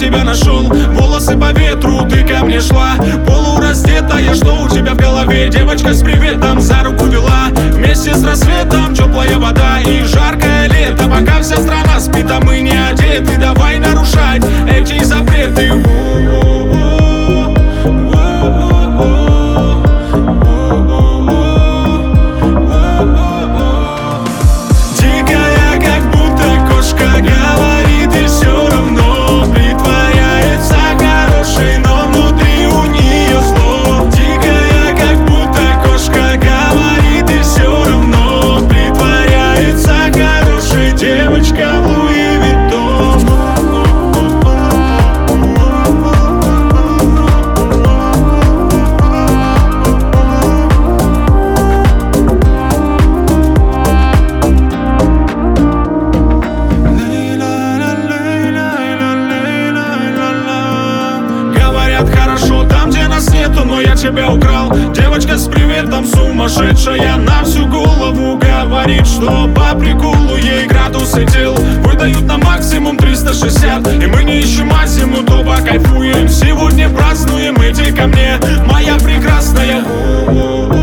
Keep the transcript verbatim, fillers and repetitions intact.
тебя нашел. Волосы по ветру, ты ко мне шла, полураздетая, что у тебя в голове? Девочка с приветом за руку вела, вместе с рассветом теплая вода и жаркое лето. Пока вся страна спит, а мы не одеты, давай нарушать эти запреты. Хорошо там, где нас нету, но я тебя украл. Девочка с приветом, сумасшедшая на всю голову, говорит, что по приколу ей градусы тел выдают на максимум триста шестьдесят. И мы не ищем азимут, то покайфуем. Сегодня празднуем, иди ко мне, моя прекрасная.